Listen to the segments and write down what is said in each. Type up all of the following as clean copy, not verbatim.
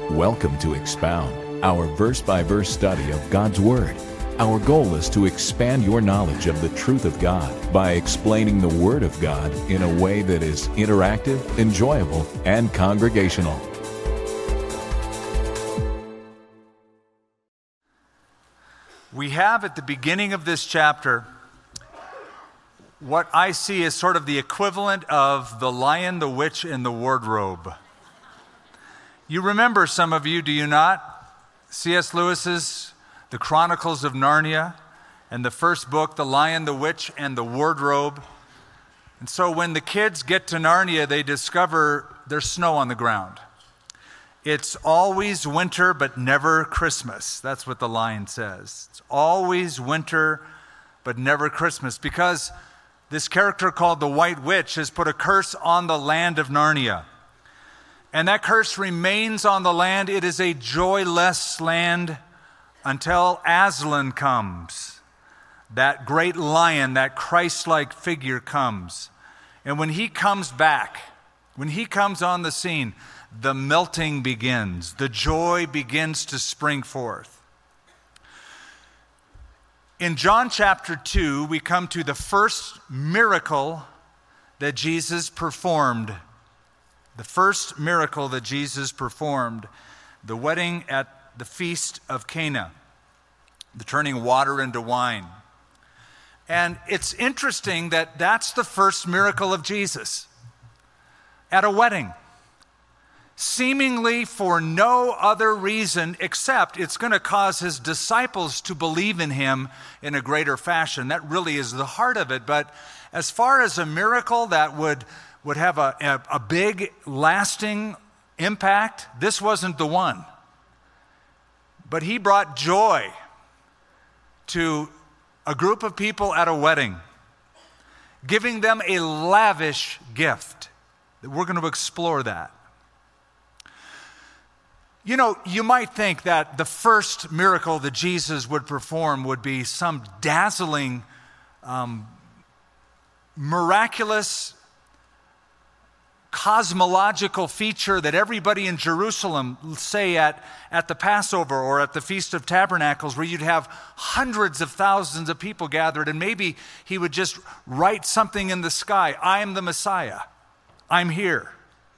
Welcome to Expound, our verse-by-verse study of God's Word. Our goal is to expand your knowledge of the truth of God by explaining the Word of God in a way that is interactive, enjoyable, and congregational. We have at the beginning of this chapter what I see as sort of the equivalent of the Lion, the Witch, and the Wardrobe. You remember, some of you, do you not? C.S. Lewis's The Chronicles of Narnia, and the first book, The Lion, the Witch, and the Wardrobe. And so when the kids get to Narnia, they discover there's snow on the ground. It's always winter, but never Christmas. That's what the line says. It's always winter, but never Christmas, because this character called the White Witch has put a curse on the land of Narnia. And that curse remains on the land. It is a joyless land until Aslan comes. That great lion, that Christ-like figure comes. And when he comes back, when he comes on the scene, the melting begins. The joy begins to spring forth. In John chapter 2, we come to the first miracle that Jesus performed. The first miracle that Jesus performed, the wedding at the Feast of Cana, the turning water into wine. And it's interesting that that's the first miracle of Jesus, at a wedding, seemingly for no other reason except it's going to cause his disciples to believe in him in a greater fashion. That really is the heart of it. But as far as a miracle that would have a big, lasting impact, this wasn't the one. But he brought joy to a group of people at a wedding, giving them a lavish gift. We're going to explore that. You know, you might think that the first miracle that Jesus would perform would be some dazzling, miraculous, cosmological feature that everybody in Jerusalem, say at the Passover or at the Feast of Tabernacles, where you'd have hundreds of thousands of people gathered, and maybe he would just write something in the sky, "I am the Messiah, I'm here."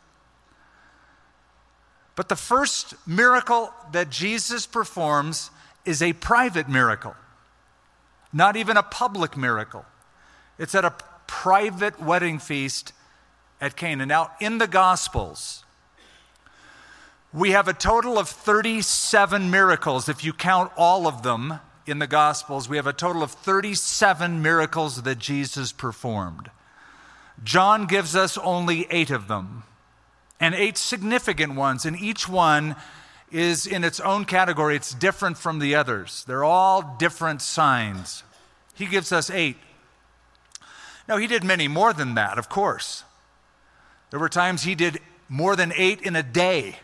But the first miracle that Jesus performs is a private miracle, not even a public miracle. It's at a private wedding feast at Cana. Now, in the Gospels, we have a total of 37 miracles. If you count all of them in the Gospels, we have a total of 37 miracles that Jesus performed. John gives us only 8 of them, and 8 significant ones, and each one is in its own category. It's different from the others. They're all different signs. He gives us 8. Now, he did many more than that, of course. There were times he did more than 8 in a day.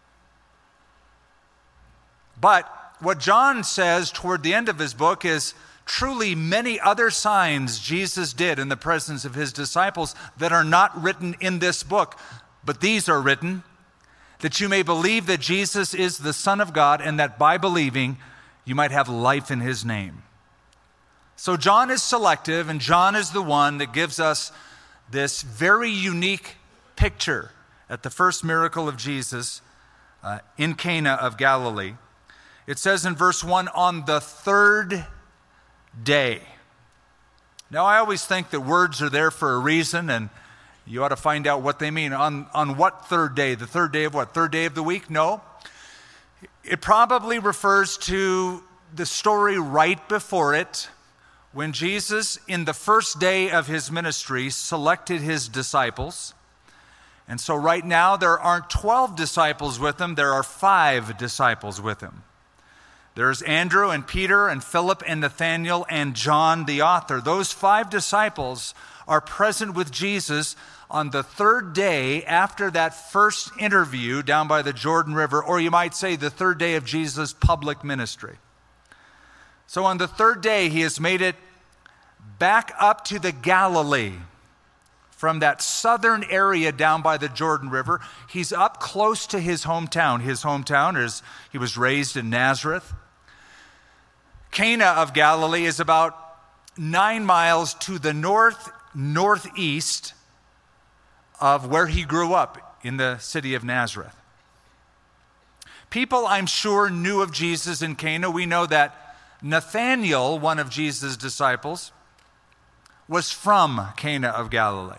But what John says toward the end of his book is truly many other signs Jesus did in the presence of his disciples that are not written in this book. But these are written that you may believe that Jesus is the Son of God, and that by believing you might have life in his name. So John is selective, and John is the one that gives us this very unique picture at the first miracle of Jesus in Cana of Galilee. It says in verse 1, on the third day. Now, I always think that words are there for a reason, and you ought to find out what they mean. On what third day? The third day of what? Third day of the week? No. It probably refers to the story right before it, when Jesus, in the first day of his ministry, selected his disciples. And so right now, there aren't 12 disciples with him, there are 5 disciples with him. There's Andrew and Peter and Philip and Nathanael and John the author. Those 5 disciples are present with Jesus on the third day after that first interview down by the Jordan River, or you might say the third day of Jesus' public ministry. So on the third day, he has made it back up to the Galilee from that southern area down by the Jordan River. He's up close to his hometown. His hometown is, he was raised in Nazareth. Cana of Galilee is about 9 miles to the northeast of where he grew up in the city of Nazareth. People, I'm sure, knew of Jesus in Cana. We know that Nathanael, one of Jesus' disciples, was from Cana of Galilee.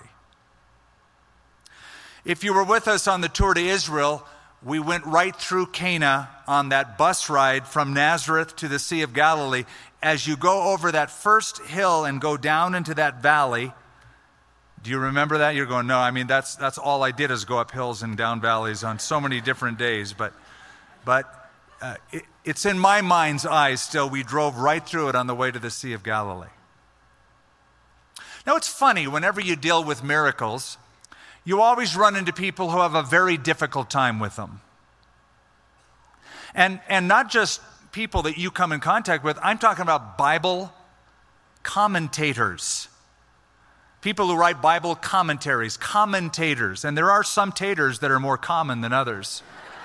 If you were with us on the tour to Israel, we went right through Cana on that bus ride from Nazareth to the Sea of Galilee. As you go over that first hill and go down into that valley, do you remember that? You're going, no, I mean, that's all I did is go up hills and down valleys on so many different days. But it's in my mind's eye still. We drove right through it on the way to the Sea of Galilee. Now, it's funny, whenever you deal with miracles, you always run into people who have a very difficult time with them. And not just people that you come in contact with, I'm talking about Bible commentators. People who write Bible commentaries, commentators. And there are some taters that are more common than others.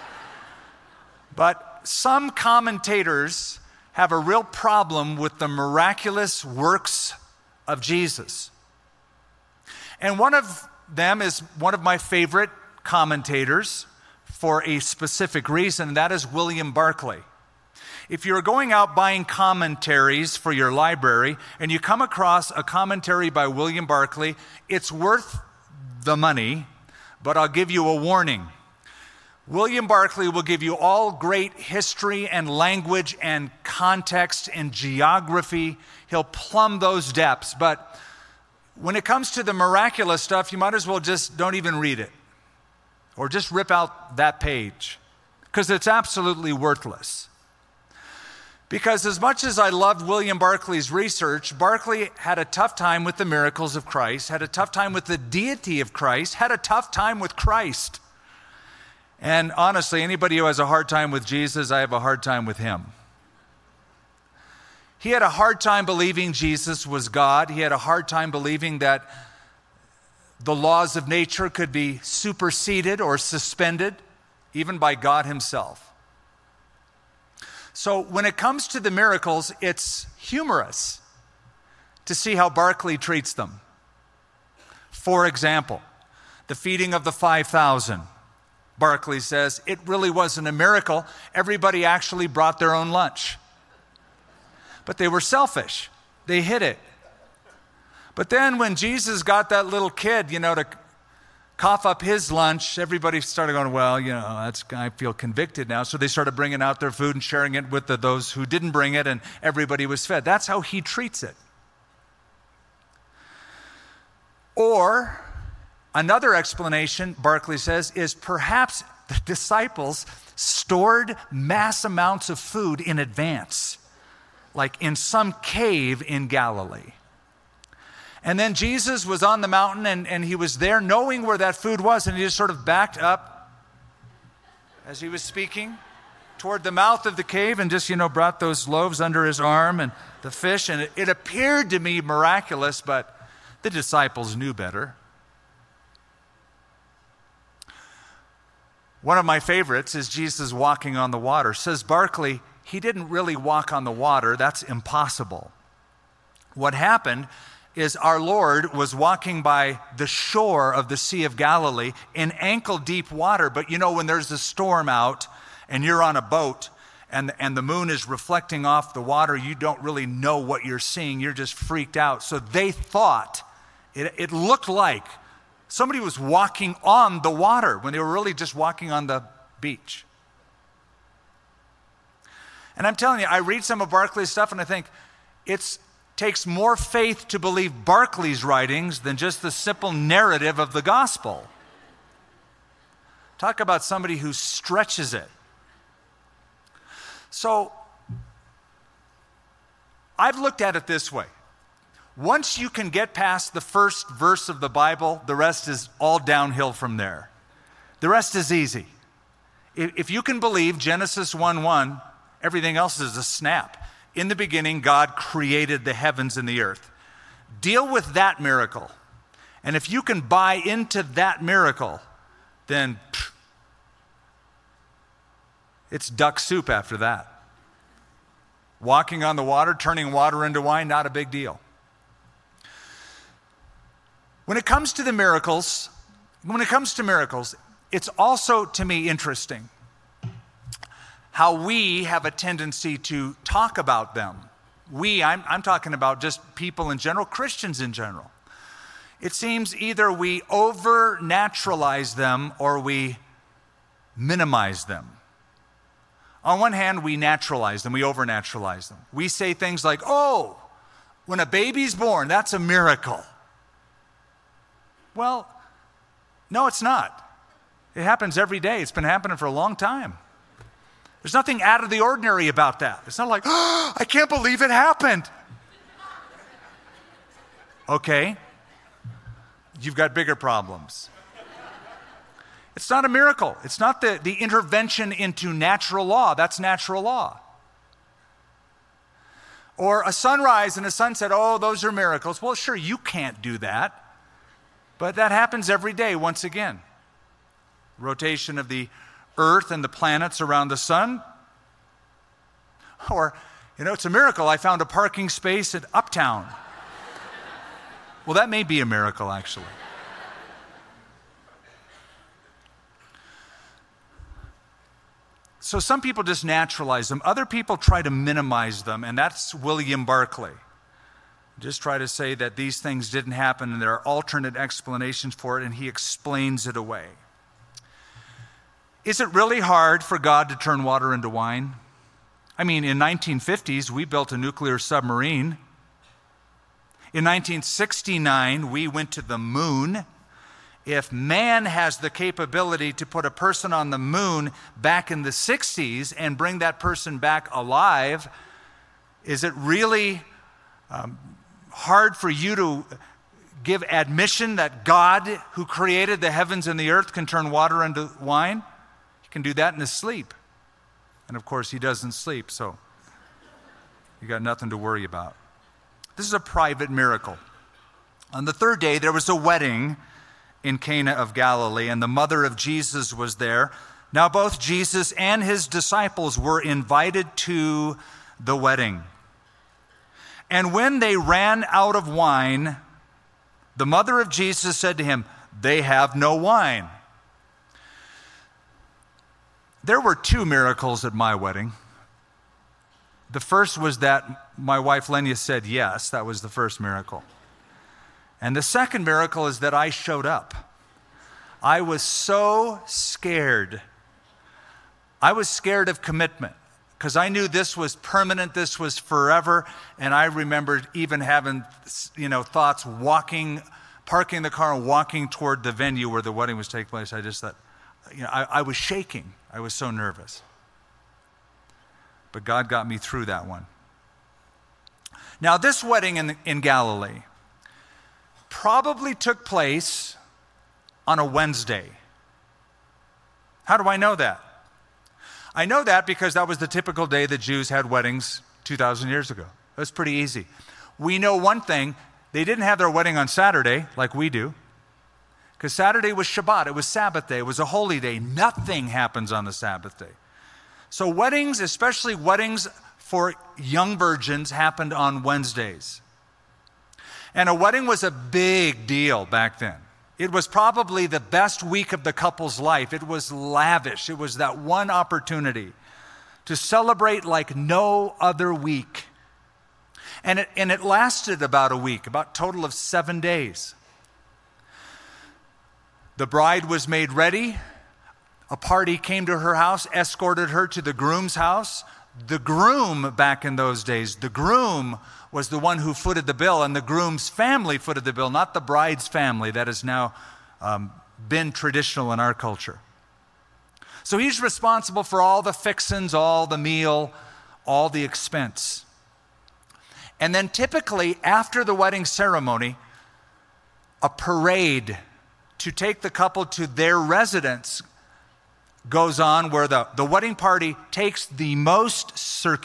But some commentators have a real problem with the miraculous works of Jesus. And one of them is one of my favorite commentators for a specific reason, and that is William Barclay. If you're going out buying commentaries for your library and you come across a commentary by William Barclay, it's worth the money, but I'll give you a warning. William Barclay will give you all great history and language and context and geography. He'll plumb those depths, but when it comes to the miraculous stuff, you might as well just don't even read it. Or just rip out that page, because it's absolutely worthless. Because as much as I loved William Barclay's research, Barclay had a tough time with the miracles of Christ, had a tough time with the deity of Christ, had a tough time with Christ. And honestly, anybody who has a hard time with Jesus, I have a hard time with him. He had a hard time believing Jesus was God. He had a hard time believing that the laws of nature could be superseded or suspended, even by God himself. So when it comes to the miracles, it's humorous to see how Barclay treats them. For example, the feeding of the 5,000. Barclay says, it really wasn't a miracle. Everybody actually brought their own lunch. But they were selfish. They hid it. But then when Jesus got that little kid, to cough up his lunch, everybody started going, well, I feel convicted now. So they started bringing out their food and sharing it with those who didn't bring it, and everybody was fed. That's how he treats it. Or another explanation, Barclay says, is perhaps the disciples stored mass amounts of food in advance, like in some cave in Galilee. And then Jesus was on the mountain and he was there knowing where that food was, and he just sort of backed up as he was speaking toward the mouth of the cave and just, brought those loaves under his arm and the fish. And it appeared to me miraculous, but the disciples knew better. One of my favorites is Jesus walking on the water. Says Barclay, he didn't really walk on the water. That's impossible. What happened is our Lord was walking by the shore of the Sea of Galilee in ankle-deep water. But when there's a storm out and you're on a boat and the moon is reflecting off the water, you don't really know what you're seeing. You're just freaked out. So they thought it looked like somebody was walking on the water when they were really just walking on the beach. And I'm telling you, I read some of Barclay's stuff and I think it takes more faith to believe Barclay's writings than just the simple narrative of the gospel. Talk about somebody who stretches it. So, I've looked at it this way. Once you can get past the first verse of the Bible, the rest is all downhill from there. The rest is easy. If you can believe Genesis 1:1, everything else is a snap. In the beginning, God created the heavens and the earth. Deal with that miracle. And if you can buy into that miracle, then it's duck soup after that. Walking on the water, turning water into wine, not a big deal. When it comes to miracles, it's also, to me, interesting how we have a tendency to talk about them. I'm talking about just people in general, Christians in general. It seems either we over-naturalize them or we minimize them. On one hand, we naturalize them, we over-naturalize them. We say things like, oh, when a baby's born, that's a miracle. Well, no, it's not. It happens every day. It's been happening for a long time. There's nothing out of the ordinary about that. It's not like, oh, I can't believe it happened. Okay, you've got bigger problems. It's not a miracle. It's not the intervention into natural law. That's natural law. Or a sunrise and a sunset, oh, those are miracles. Well, sure, you can't do that. But that happens every day once again. Rotation of the earth and the planets around the sun. Or, it's a miracle. I found a parking space at Uptown. Well, that may be a miracle, actually. So some people just naturalize them. Other people try to minimize them, and that's William Barclay. Just try to say that these things didn't happen and there are alternate explanations for it, and he explains it away. Is it really hard for God to turn water into wine? I mean, in 1950s, we built a nuclear submarine. In 1969, we went to the moon. If man has the capability to put a person on the moon back in the 60s and bring that person back alive, is it really hard for you to give admission that God, who created the heavens and the earth, can turn water into wine? He can do that in his sleep. And of course, he doesn't sleep, so you got nothing to worry about. This is a private miracle. On the third day, there was a wedding in Cana of Galilee, and the mother of Jesus was there. Now both Jesus and his disciples were invited to the wedding. And when they ran out of wine, the mother of Jesus said to him, "They have no wine." There were two miracles at my wedding. The first was that my wife Lenya said yes. That was the first miracle. And the second miracle is that I showed up. I was so scared. I was scared of commitment because I knew this was permanent, this was forever. And I remembered even having, thoughts parking the car and walking toward the venue where the wedding was taking place. I just thought, I was shaking. I was so nervous. But God got me through that one. Now, this wedding in Galilee probably took place on a Wednesday. How do I know that? I know that because that was the typical day that Jews had weddings 2,000 years ago. It was pretty easy. We know one thing, they didn't have their wedding on Saturday like we do, because Saturday was Shabbat, it was Sabbath day, it was a holy day. Nothing happens on the Sabbath day. So weddings, especially weddings for young virgins, happened on Wednesdays. And a wedding was a big deal back then. It was probably the best week of the couple's life. It was lavish. It was that one opportunity to celebrate like no other week. And it lasted about a week, about a total of 7 days. The bride was made ready. A party came to her house, escorted her to the groom's house. The groom, back in those days, the groom was the one who footed the bill, and the groom's family footed the bill, not the bride's family. That has now been traditional in our culture. So he's responsible for all the fixins, all the meal, all the expense. And then typically after the wedding ceremony, a parade to take the couple to their residence goes on, where the wedding party takes the most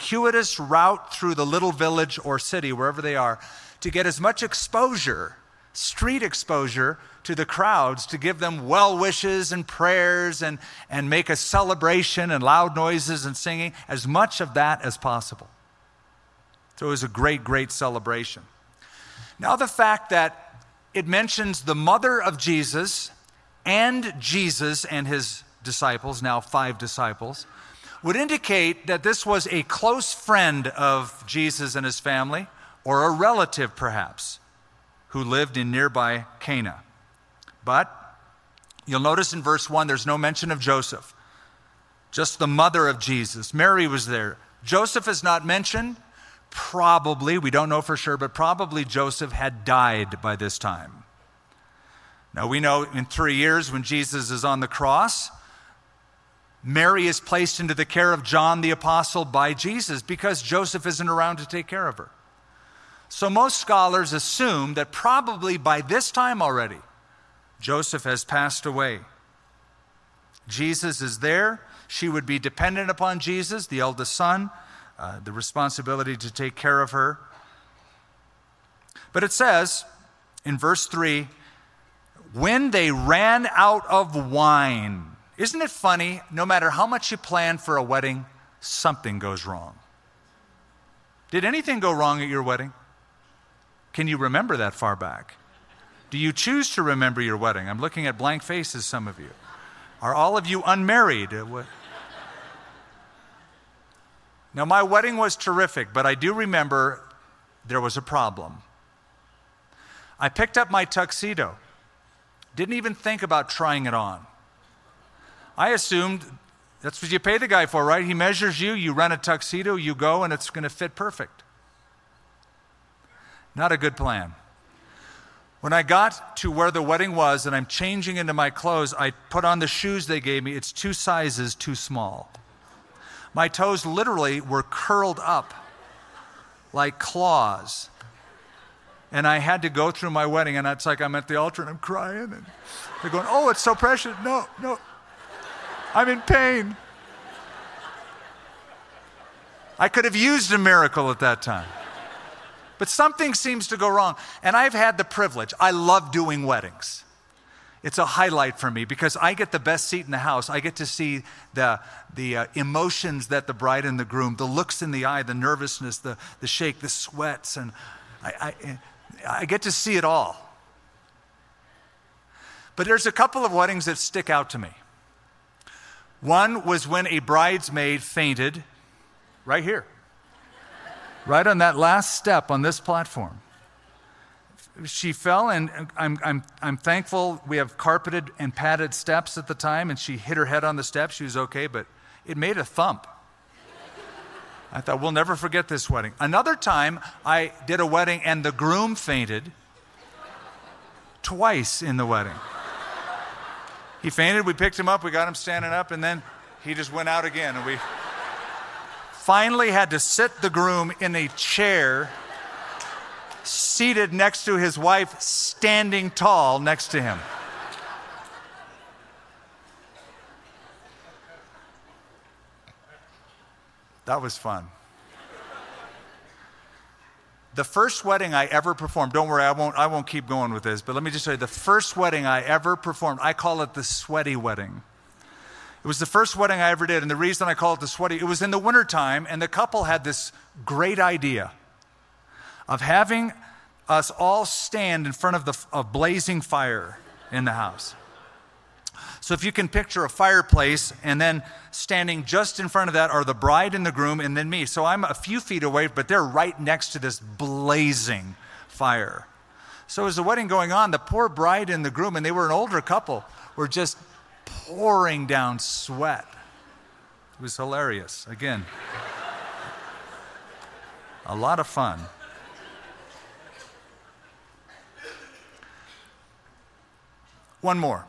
circuitous route through the little village or city, wherever they are, to get as much exposure, street exposure to the crowds to give them well wishes and prayers and make a celebration and loud noises and singing, as much of that as possible. So it was a great, great celebration. Now the fact that it mentions the mother of Jesus and his disciples, now 5 disciples, would indicate that this was a close friend of Jesus and his family, or a relative perhaps, who lived in nearby Cana. But you'll notice in verse 1, there's no mention of Joseph, just the mother of Jesus. Mary was there. Joseph is not mentioned. Probably, we don't know for sure, but probably Joseph had died by this time. Now we know in 3 years when Jesus is on the cross, Mary is placed into the care of John the Apostle by Jesus because Joseph isn't around to take care of her. So most scholars assume that probably by this time already, Joseph has passed away. Jesus is there. She would be dependent upon Jesus, the eldest son, the responsibility to take care of her. But it says in verse 3, when they ran out of wine. Isn't it funny? No matter how much you plan for a wedding, something goes wrong. Did anything go wrong at your wedding? Can you remember that far back? Do you choose to remember your wedding? I'm looking at blank faces, some of you. Are all of you unmarried? Now, my wedding was terrific, but I do remember there was a problem. I picked up my tuxedo. Didn't even think about trying it on. I assumed that's what you pay the guy for, right? He measures you, you rent a tuxedo, you go, and it's going to fit perfect. Not a good plan. When I got to where the wedding was and I'm changing into my clothes, I put on the shoes they gave me. It's 2 sizes too small. My toes literally were curled up like claws. And I had to go through my wedding, and it's like I'm at the altar and I'm crying. And they're going, oh, it's so precious. No, I'm in pain. I could have used a miracle at that time. But something seems to go wrong. And I've had the privilege. I love doing weddings. It's a highlight for me because I get the best seat in the house. I get to see the emotions that the bride and the groom, the looks in the eye, the nervousness, the shake, the sweats, and I get to see it all. But there's a couple of weddings that stick out to me. One was when a bridesmaid fainted right here, right on that last step on this platform. She fell, and I'm thankful we have carpeted and padded steps at the time, and she hit her head on the steps. She was okay, but it made a thump. I thought, we'll never forget this wedding. Another time, I did a wedding, and the groom fainted twice in the wedding. He fainted, we picked him up, we got him standing up, and then he just went out again. And we finally had to sit the groom in a chair, seated next to his wife, standing tall next to him. That was fun. The first wedding I ever performed, don't worry, I won't keep going with this, but let me just tell you, the first wedding I ever performed, I call it the sweaty wedding. It was the first wedding I ever did, and the reason I call it the sweaty, it was in the wintertime, and the couple had this great idea of having us all stand in front of a blazing fire in the house. So if you can picture a fireplace, and then standing just in front of that are the bride and the groom and then me. So I'm a few feet away, but they're right next to this blazing fire. So as the wedding going on, the poor bride and the groom, and they were an older couple, were just pouring down sweat. It was hilarious. Again, a lot of fun. One more.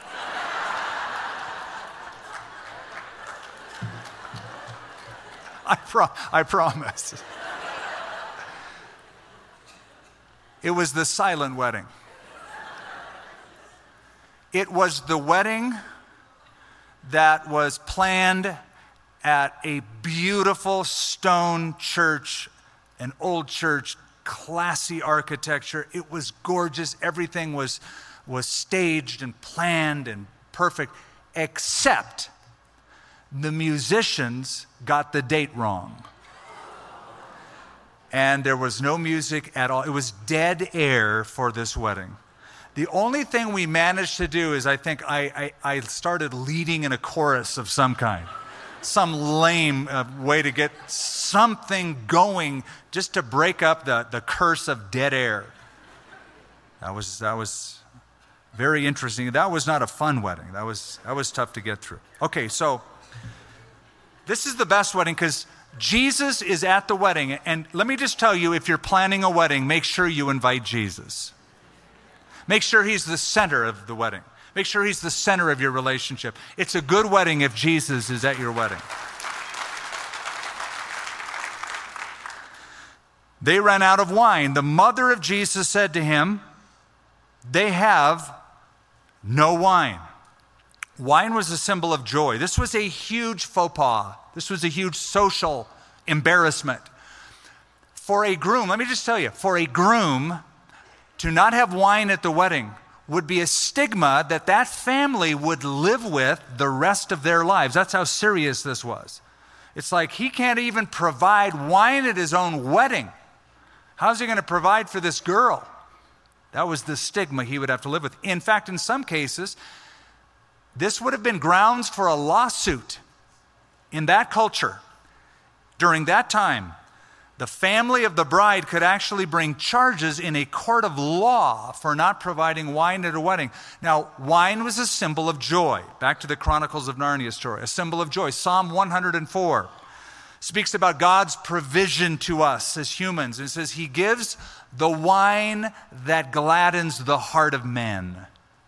I promise. It was the silent wedding. It was the wedding that was planned at a beautiful stone church, an old church classy architecture. It was gorgeous. Everything was staged and planned and perfect, except the musicians got the date wrong. And there was no music at all. It was dead air for this wedding. The only thing we managed to do is I think I started leading in a chorus of some kind. Some lame way to get something going just to break up the curse of dead air. That was very interesting. That was not a fun wedding. That was tough to get through. Okay, so this is the best wedding because Jesus is at the wedding. And let me just tell you, if you're planning a wedding, make sure you invite Jesus. Make sure he's the center of the wedding. Make sure he's the center of your relationship. It's a good wedding if Jesus is at your wedding. They ran out of wine. The mother of Jesus said to him, "They have no wine." Wine was a symbol of joy. This was a huge faux pas. This was a huge social embarrassment. For a groom, let me just tell you, for a groom to not have wine at the wedding would be a stigma that family would live with the rest of their lives. That's how serious this was. It's like he can't even provide wine at his own wedding. How's he going to provide for this girl? That was the stigma he would have to live with. In fact, in some cases, this would have been grounds for a lawsuit in that culture. During that time, the family of the bride could actually bring charges in a court of law for not providing wine at a wedding. Now, wine was a symbol of joy. Back to the Chronicles of Narnia story, a symbol of joy. Psalm 104 speaks about God's provision to us as humans. It says, he gives the wine that gladdens the heart of men.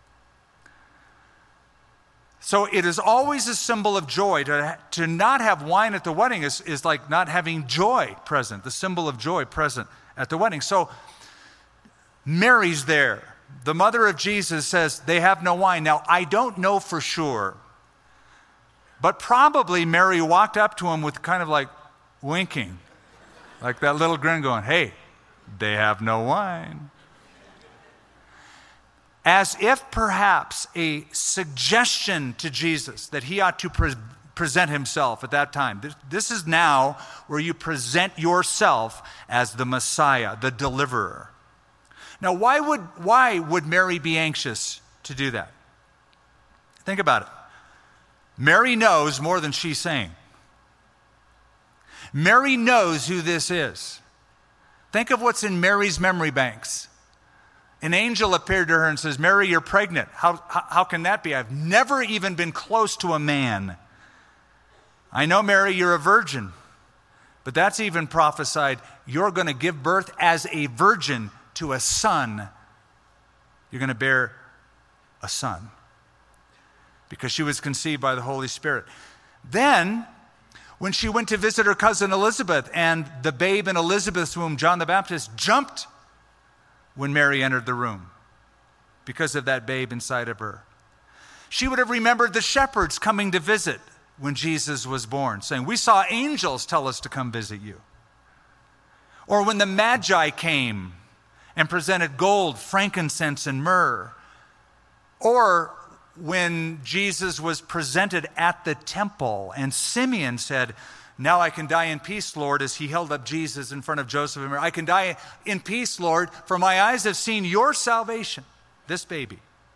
So it is always a symbol of joy. To not have wine at the wedding is like not having joy present, the symbol of joy present at the wedding. So Mary's there. The mother of Jesus says they have no wine. Now, I don't know for sure, but probably Mary walked up to him with kind of like winking, like that little grin going, "Hey, they have no wine." As if perhaps a suggestion to Jesus that he ought to present himself at that time. This is now where you present yourself as the Messiah, the deliverer. Now, why would Mary be anxious to do that? Think about it. Mary knows more than she's saying. Mary knows who this is. Think of what's in Mary's memory banks. An angel appeared to her and says, "Mary, you're pregnant. How can that be? I've never even been close to a man." I know, Mary, you're a virgin, but that's even prophesied. You're going to give birth as a virgin to a son. You're going to bear a son because she was conceived by the Holy Spirit. Then, when she went to visit her cousin Elizabeth and the babe in Elizabeth's womb, John the Baptist, jumped when Mary entered the room because of that babe inside of her. She would have remembered the shepherds coming to visit when Jesus was born, saying, "We saw angels tell us to come visit you." Or when the Magi came and presented gold, frankincense, and myrrh. Or when Jesus was presented at the temple and Simeon said, "Now I can die in peace, Lord," as he held up Jesus in front of Joseph and Mary. "I can die in peace, Lord, for my eyes have seen your salvation," this baby.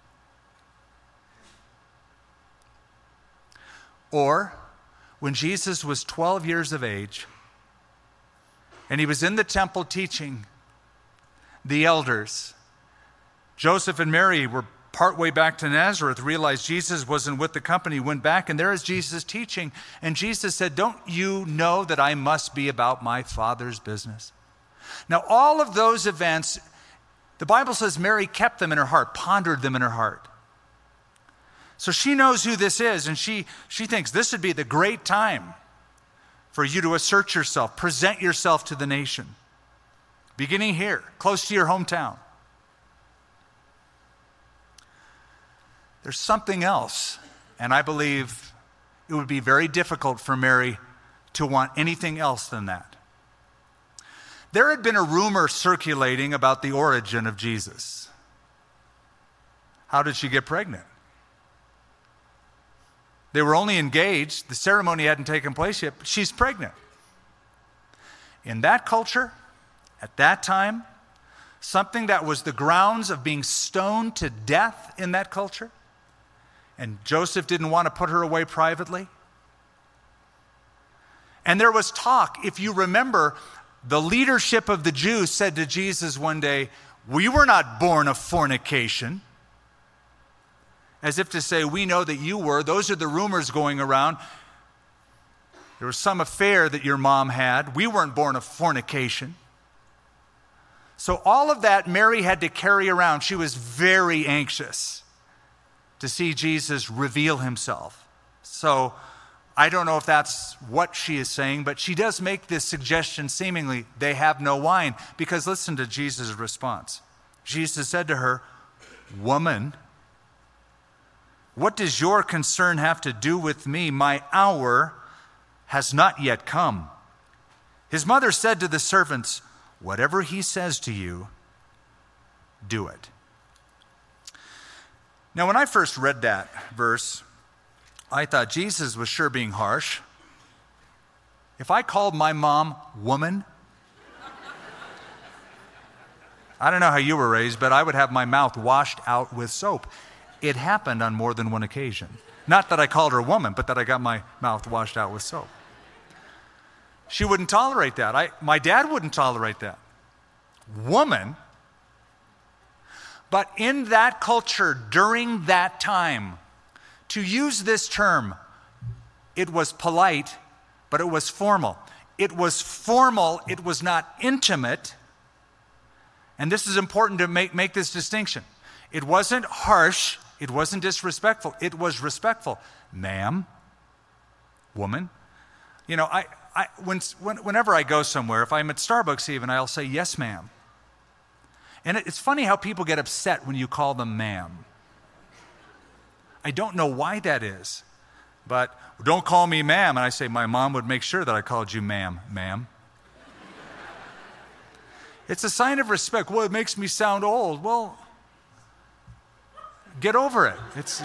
Or when Jesus was 12 years of age and he was in the temple teaching the elders, Joseph and Mary were partway back to Nazareth, realized Jesus wasn't with the company, went back, and there is Jesus teaching. And Jesus said, "Don't you know that I must be about my Father's business?" Now, all of those events, the Bible says Mary kept them in her heart, pondered them in her heart. So she knows who this is, and she thinks this would be the great time for you to assert yourself, present yourself to the nation, beginning here, close to your hometown. There's something else, and I believe it would be very difficult for Mary to want anything else than that. There had been a rumor circulating about the origin of Jesus. How did she get pregnant? They were only engaged. The ceremony hadn't taken place yet, but she's pregnant. In that culture, at that time, something that was the grounds of being stoned to death in that culture, and Joseph didn't want to put her away privately. And there was talk, if you remember, the leadership of the Jews said to Jesus one day, "We were not born of fornication." As if to say, we know that you were. Those are the rumors going around. There was some affair that your mom had. We weren't born of fornication. So all of that Mary had to carry around. She was very anxious to see Jesus reveal himself. So I don't know if that's what she is saying, but she does make this suggestion seemingly, they have no wine. Because listen to Jesus' response. Jesus said to her, "Woman, what does your concern have to do with me? My hour has not yet come." His mother said to the servants, "Whatever he says to you, do it." Now, when I first read that verse, I thought Jesus was sure being harsh. If I called my mom woman, I don't know how you were raised, but I would have my mouth washed out with soap. It happened on more than one occasion. Not that I called her woman, but that I got my mouth washed out with soap. She wouldn't tolerate that. My dad wouldn't tolerate that. Woman. But in that culture, during that time, to use this term, it was polite, but it was formal. It was formal, it was not intimate. And this is important to make this distinction. It wasn't harsh, it wasn't disrespectful, it was respectful. Ma'am, woman. You know, whenever I go somewhere, if I'm at Starbucks even, I'll say, "Yes, ma'am." And it's funny how people get upset when you call them ma'am. I don't know why that is, but don't call me ma'am. And I say, my mom would make sure that I called you ma'am. It's a sign of respect. Well, it makes me sound old. Well, get over it.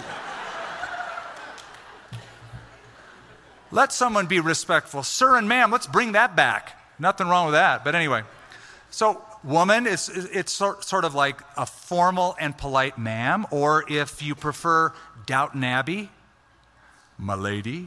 Let someone be respectful. Sir and ma'am, let's bring that back. Nothing wrong with that. But anyway, so woman, it's sort of like a formal and polite ma'am, or if you prefer Downton Abbey, my lady.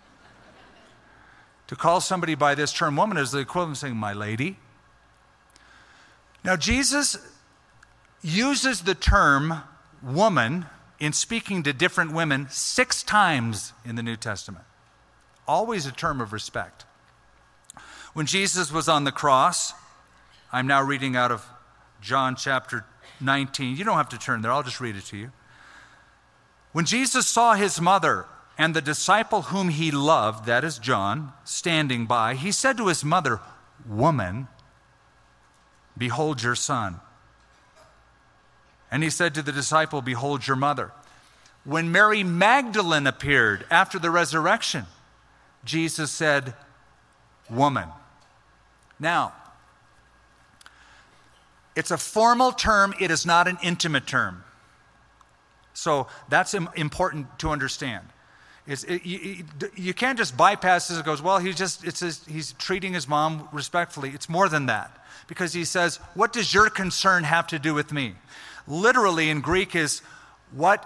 To call somebody by this term woman is the equivalent of saying my lady. Now Jesus uses the term woman in speaking to different women 6 times in the New Testament. Always a term of respect. When Jesus was on the cross, I'm now reading out of John chapter 19. You don't have to turn there, I'll just read it to you. When Jesus saw his mother and the disciple whom he loved, that is John, standing by, he said to his mother, "Woman, behold your son." And he said to the disciple, "Behold your mother." When Mary Magdalene appeared after the resurrection, Jesus said, "Woman." Now, it's a formal term, it is not an intimate term. So that's important to understand. You can't just bypass this and goes, well, he's treating his mom respectfully. It's more than that. Because he says, what does your concern have to do with me? Literally in Greek is, what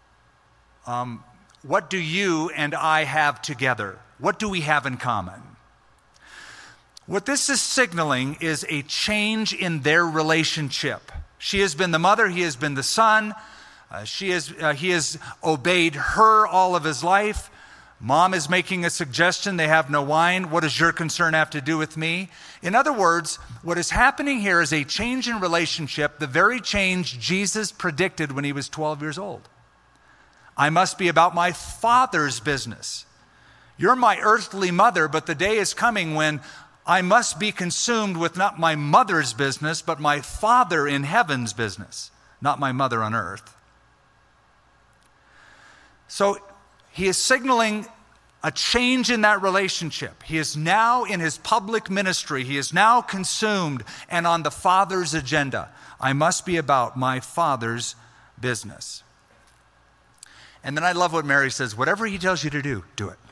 do you and I have together? What do we have in common? What this is signaling is a change in their relationship. She has been the mother, he has been the son. He has obeyed her all of his life. Mom is making a suggestion, they have no wine. What does your concern have to do with me? In other words, what is happening here is a change in relationship, the very change Jesus predicted when he was 12 years old. I must be about my Father's business. You're my earthly mother, but the day is coming when I must be consumed with not my mother's business, but my Father in heaven's business, not my mother on earth. So he is signaling a change in that relationship. He is now in his public ministry. He is now consumed and on the Father's agenda. I must be about my Father's business. And then I love what Mary says, whatever he tells you to do, do it.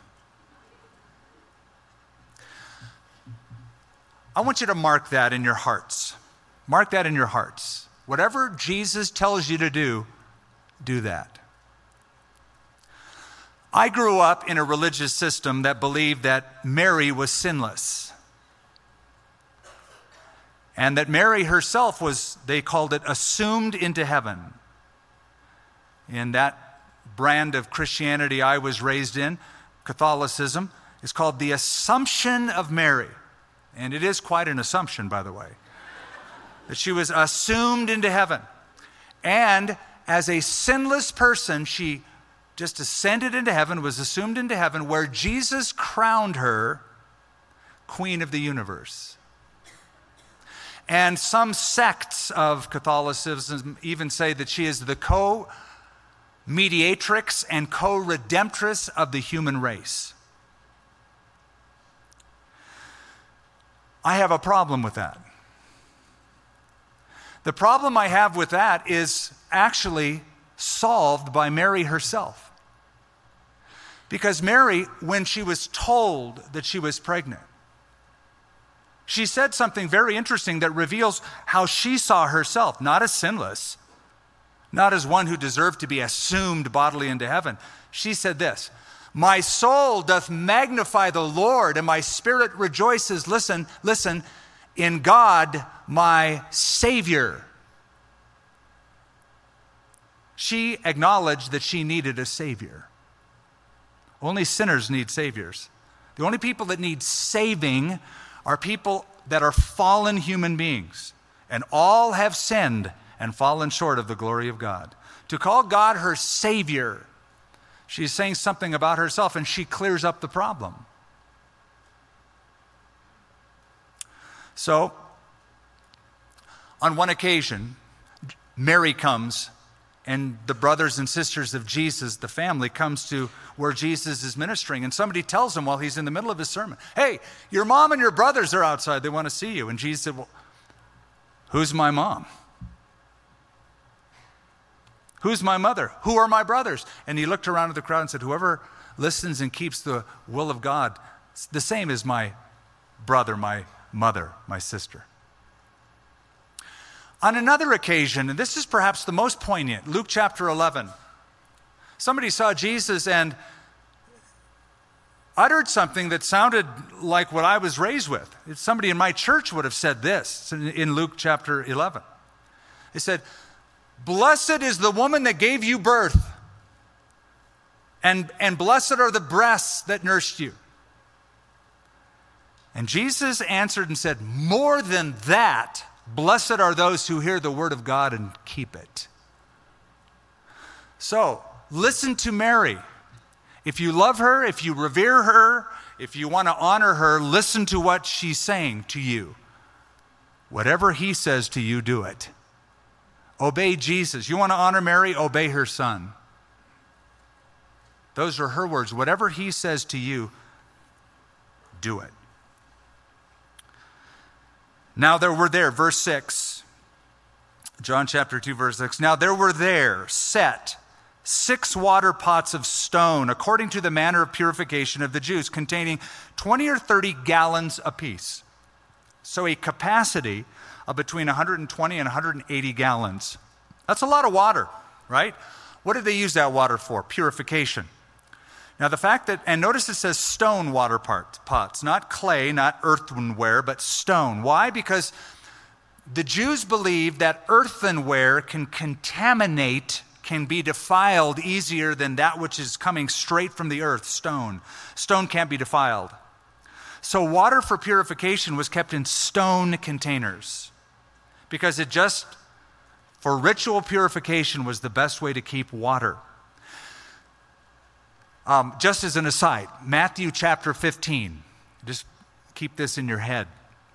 I want you to mark that in your hearts. Mark that in your hearts. Whatever Jesus tells you to do that. I grew up in a religious system that believed that Mary was sinless. And that Mary herself was, they called it, assumed into heaven. In that brand of Christianity I was raised in, Catholicism, is called the Assumption of Mary. And it is quite an assumption, by the way. That she was assumed into heaven. And as a sinless person, she just ascended into heaven, was assumed into heaven, where Jesus crowned her Queen of the universe. And some sects of Catholicism even say that she is the co-mediatrix and co-redemptress of the human race. I have a problem with that. The problem I have with that is actually solved by Mary herself. Because Mary, when she was told that she was pregnant, she said something very interesting that reveals how she saw herself, not as sinless, not as one who deserved to be assumed bodily into heaven. She said this, "My soul doth magnify the Lord, and my spirit rejoices," listen, "in God my Savior." She acknowledged that she needed a Savior. Only sinners need Saviors. The only people that need saving are people that are fallen human beings. And all have sinned and fallen short of the glory of God. To call God her Savior, she's saying something about herself, and she clears up the problem. So, on one occasion, Mary comes, and the brothers and sisters of Jesus, the family, comes to where Jesus is ministering. And somebody tells him while he's in the middle of his sermon, "Hey, your mom and your brothers are outside. They want to see you." And Jesus said, "Well, who's my mom? Who's my mother? Who are my brothers?" And he looked around at the crowd and said, "Whoever listens and keeps the will of God, the same as my brother, my mother, my sister." On another occasion, and this is perhaps the most poignant, Luke chapter 11, somebody saw Jesus and uttered something that sounded like what I was raised with. Somebody in my church would have said this in Luke chapter 11. They said, "Blessed is the woman that gave you birth, and blessed are the breasts that nursed you." And Jesus answered and said, "More than that, blessed are those who hear the word of God and keep it." So, listen to Mary. If you love her, if you revere her, if you want to honor her, listen to what she's saying to you. Whatever he says to you, do it. Obey Jesus. You want to honor Mary? Obey her son. Those are her words. Whatever he says to you, do it. Now there were there, verse 6, John chapter 2, verse 6. Now there were there set 6 water pots of stone, according to the manner of purification of the Jews, containing 20 or 30 gallons apiece. So a capacity of between 120 and 180 gallons. That's a lot of water, right? What did they use that water for? Purification. Now the fact that, and notice it says stone water pots, not clay, not earthenware, but stone. Why? Because the Jews believed that earthenware can contaminate, can be defiled easier than that which is coming straight from the earth, stone. Stone can't be defiled. So water for purification was kept in stone containers because it just, for ritual purification, was the best way to keep water. Just as an aside, Matthew chapter 15, just keep this in your head.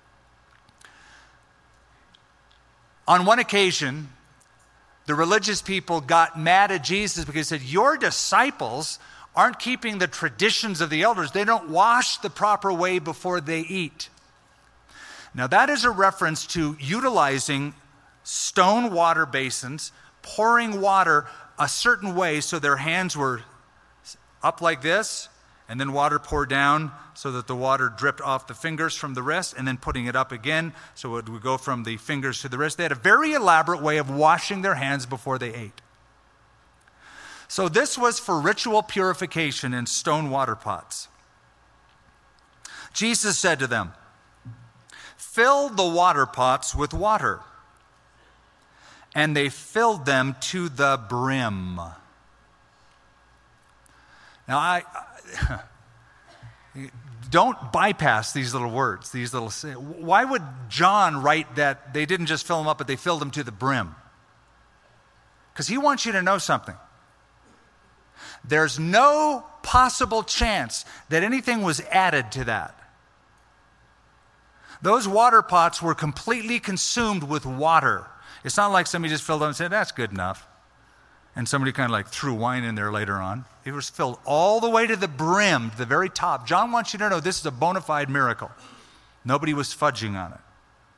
On one occasion, the religious people got mad at Jesus because he said, "Your disciples aren't keeping the traditions of the elders. They don't wash the proper way before they eat. Now, that is a reference to utilizing stone water basins, pouring water a certain way so their hands were up like this, and then water poured down so that the water dripped off the fingers from the wrist, and then putting it up again so it would go from the fingers to the wrist. They had a very elaborate way of washing their hands before they ate. So this was for ritual purification in stone water pots. Jesus said to them, "Fill the water pots with water." And they filled them to the brim. Now, don't bypass these little words, why would John write that they didn't just fill them up, but they filled them to the brim? Because he wants you to know something. There's no possible chance that anything was added to that. Those water pots were completely consumed with water. It's not like somebody just filled them and said, "That's good enough." And somebody kind of like threw wine in there later on. It was filled all the way to the brim, to the very top. John wants you to know this is a bona fide miracle. Nobody was fudging on it.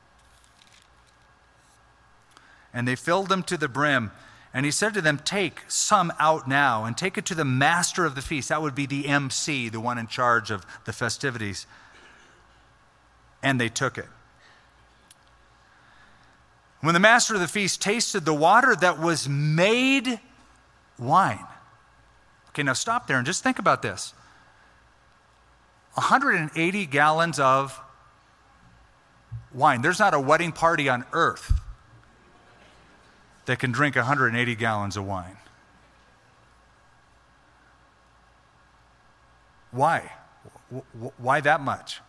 And they filled them to the brim. And he said to them, "Take some out now and take it to the master of the feast." That would be the MC, the one in charge of the festivities. And they took it. When the master of the feast tasted the water that was made wine. Okay, now stop there and just think about this. 180 gallons of wine. There's not a wedding party on earth that can drink 180 gallons of wine. Why? Why that much?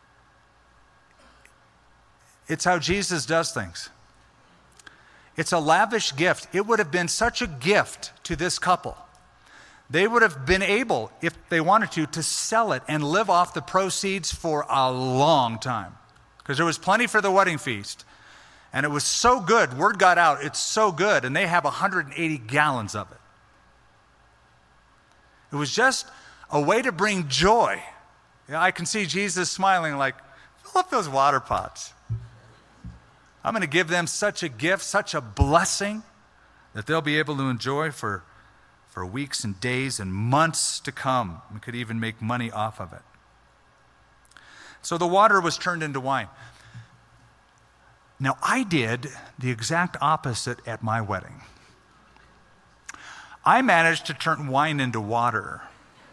It's how Jesus does things. It's a lavish gift. It would have been such a gift to this couple. They would have been able, if they wanted to sell it and live off the proceeds for a long time. Because there was plenty for the wedding feast. And it was so good, word got out, it's so good, and they have 180 gallons of it. It was just a way to bring joy. I can see Jesus smiling like, "Fill up those water pots. I'm going to give them such a gift, such a blessing, that they'll be able to enjoy for weeks and days and months to come. We could even make money off of it." So the water was turned into wine. Now, I did the exact opposite at my wedding. I managed to turn wine into water.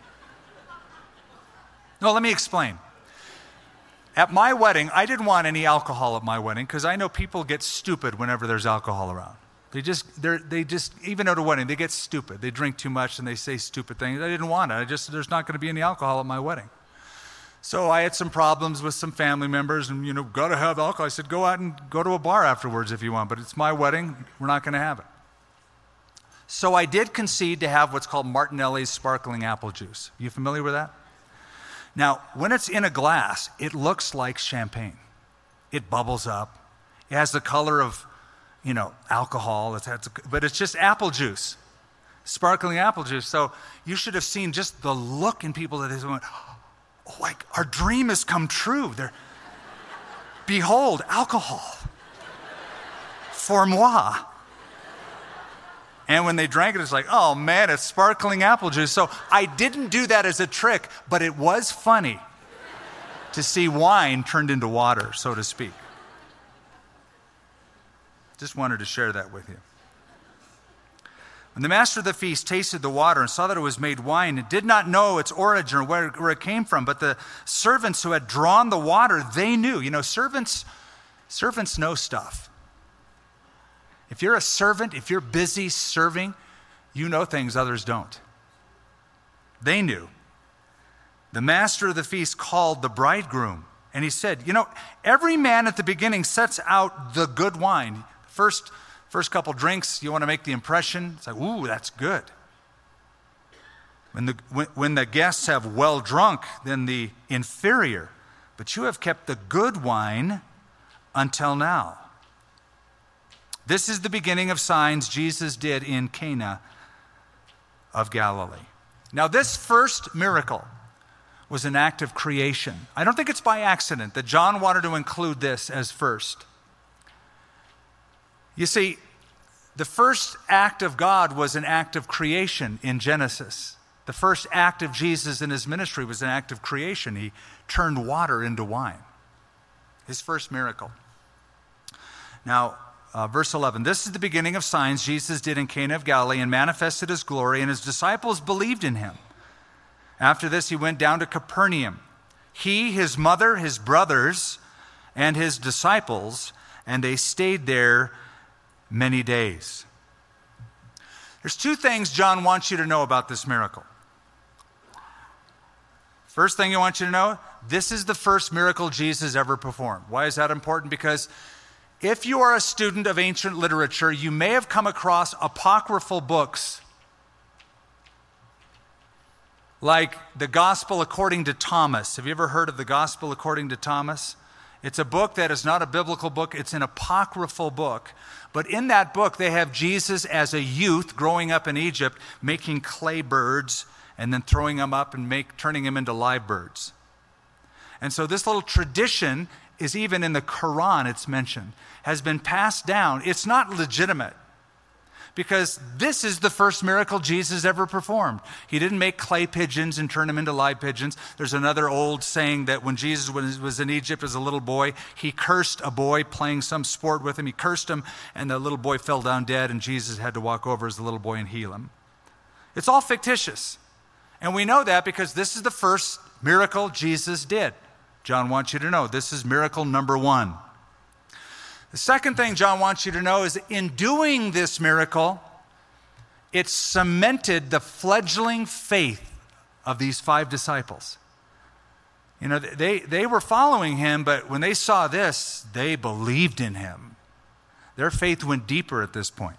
No, let me explain. At my wedding, I didn't want any alcohol at my wedding because I know people get stupid whenever there's alcohol around. They just, even at a wedding, they get stupid. They drink too much and they say stupid things. I didn't want it. There's not going to be any alcohol at my wedding. So I had some problems with some family members and, got to have alcohol. I said, go out and go to a bar afterwards if you want, but it's my wedding. We're not going to have it. So I did concede to have what's called Martinelli's sparkling apple juice. You familiar with that? Now, when it's in a glass, it looks like champagne. It bubbles up. It has the color of, alcohol. But it's just apple juice, sparkling apple juice. So you should have seen just the look in people that they went, "Oh, like our dream has come true." Behold, alcohol for moi. And when they drank it, it's like, "Oh man, it's sparkling apple juice." So I didn't do that as a trick, but it was funny to see wine turned into water, so to speak. Just wanted to share that with you. When the master of the feast tasted the water and saw that it was made wine, and did not know its origin or where it came from, but the servants who had drawn the water, they knew. Servants know stuff. If you're a servant, if you're busy serving, you know things others don't. They knew. The master of the feast called the bridegroom, and he said, every man at the beginning sets out the good wine. First couple drinks, you want to make the impression. It's like, ooh, that's good. When the guests have well drunk, then the inferior. But you have kept the good wine until now. This is the beginning of signs Jesus did in Cana of Galilee. Now, this first miracle was an act of creation. I don't think it's by accident that John wanted to include this as first. You see, the first act of God was an act of creation in Genesis. The first act of Jesus in his ministry was an act of creation. He turned water into wine. His first miracle. Now, verse 11, this is the beginning of signs Jesus did in Cana of Galilee and manifested his glory, and his disciples believed in him. After this, he went down to Capernaum. He, his mother, his brothers, and his disciples, and they stayed there many days. There's two things John wants you to know about this miracle. First thing he wants you to know, this is the first miracle Jesus ever performed. Why is that important? Because if you are a student of ancient literature, you may have come across apocryphal books like the Gospel According to Thomas. Have you ever heard of the Gospel According to Thomas? It's a book that is not a biblical book. It's an apocryphal book. But in that book, they have Jesus as a youth growing up in Egypt, making clay birds and then throwing them up and turning them into live birds. And so this little tradition is even in the Quran, it's mentioned, has been passed down. It's not legitimate because this is the first miracle Jesus ever performed. He didn't make clay pigeons and turn them into live pigeons. There's another old saying that when Jesus was in Egypt as a little boy, he cursed a boy playing some sport with him. He cursed him, and the little boy fell down dead, and Jesus had to walk over as the little boy and heal him. It's all fictitious. And we know that because this is the first miracle Jesus did. John wants you to know this is miracle number one. The second thing John wants you to know is in doing this miracle, it cemented the fledgling faith of these 5 disciples. You know, they were following him, but when they saw this, they believed in him. Their faith went deeper at this point.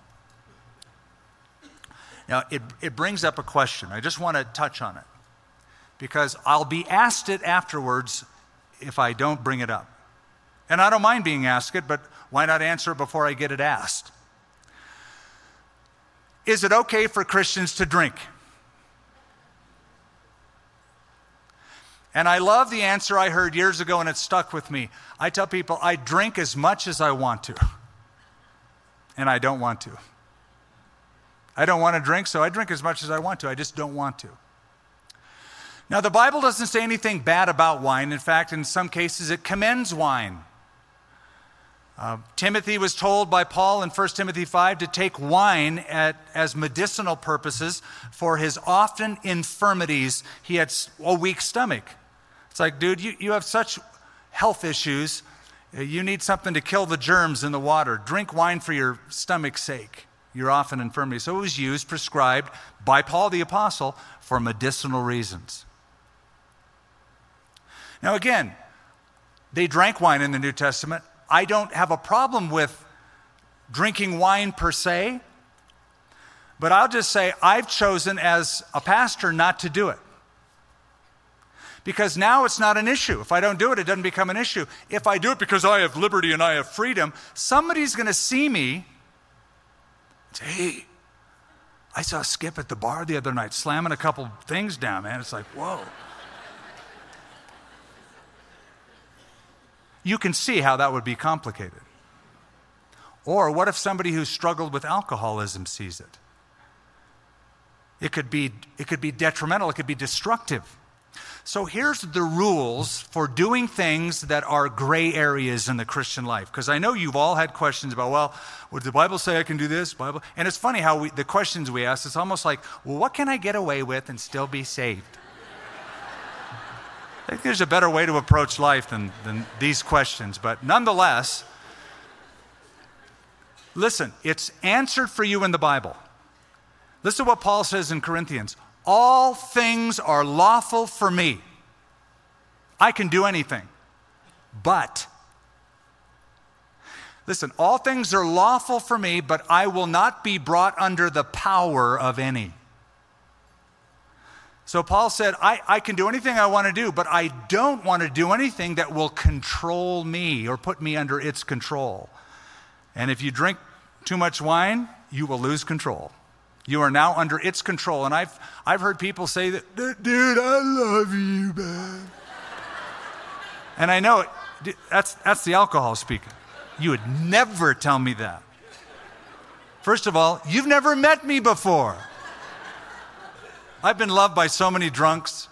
Now, it brings up a question. I just want to touch on it because I'll be asked it afterwards if I don't bring it up. And I don't mind being asked it, but why not answer it before I get it asked? Is it okay for Christians to drink? And I love the answer I heard years ago, and it stuck with me. I tell people, I drink as much as I want to, and I don't want to. I don't want to drink, so I drink as much as I want to. I just don't want to. Now, the Bible doesn't say anything bad about wine. In fact, in some cases, it commends wine. Timothy was told by Paul in 1 Timothy 5 to take wine as medicinal purposes for his often infirmities. He had a weak stomach. It's like, dude, you have such health issues. You need something to kill the germs in the water. Drink wine for your stomach's sake. Your often infirmity. So it was used, prescribed by Paul the Apostle for medicinal reasons. Now again, they drank wine in the New Testament. I don't have a problem with drinking wine per se, but I'll just say I've chosen as a pastor not to do it. Because now it's not an issue. If I don't do it, it doesn't become an issue. If I do it because I have liberty and I have freedom, somebody's going to see me and say, hey, I saw Skip at the bar the other night slamming a couple things down, man. It's like, whoa. You can see how that would be complicated. Or what if somebody who struggled with alcoholism sees it? It could be detrimental, it could be destructive. So here's the rules for doing things that are gray areas in the Christian life. Because I know you've all had questions about, well, would the Bible say I can do this? Bible? And it's funny how the questions we ask, it's almost like, well, what can I get away with and still be saved? I think there's a better way to approach life than these questions. But nonetheless, listen, it's answered for you in the Bible. Listen to what Paul says in Corinthians. All things are lawful for me. I can do anything. But, listen, all things are lawful for me, but I will not be brought under the power of any. So Paul said, I can do anything I want to do, but I don't want to do anything that will control me or put me under its control. And if you drink too much wine, you will lose control. You are now under its control. And I've heard people say that, dude, I love you, man. And I know that's the alcohol speaking. You would never tell me that. First of all, you've never met me before. I've been loved by so many drunks.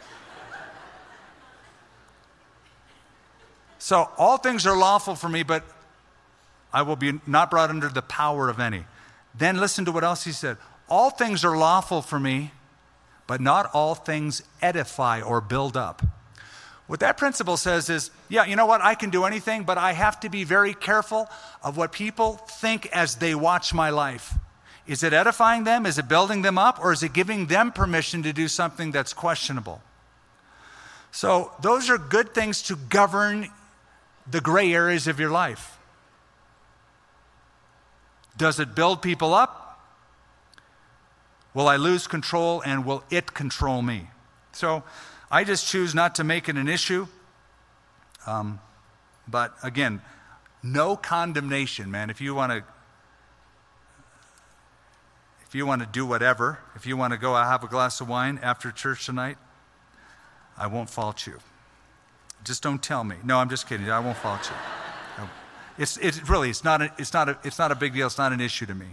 So all things are lawful for me, but I will be not brought under the power of any. Then listen to what else he said. All things are lawful for me, but not all things edify or build up. What that principle says is, yeah, you know what? I can do anything, but I have to be very careful of what people think as they watch my life. Is it edifying them? Is it building them up? Or is it giving them permission to do something that's questionable? So those are good things to govern the gray areas of your life. Does it build people up? Will I lose control, and will it control me? So I just choose not to make it an issue. But again, no condemnation, man. If you want to do whatever, if you want to go have a glass of wine after church tonight, I won't fault you. Just don't tell me. No, I'm just kidding. I won't fault you. No. It's not a big deal. It's not an issue to me.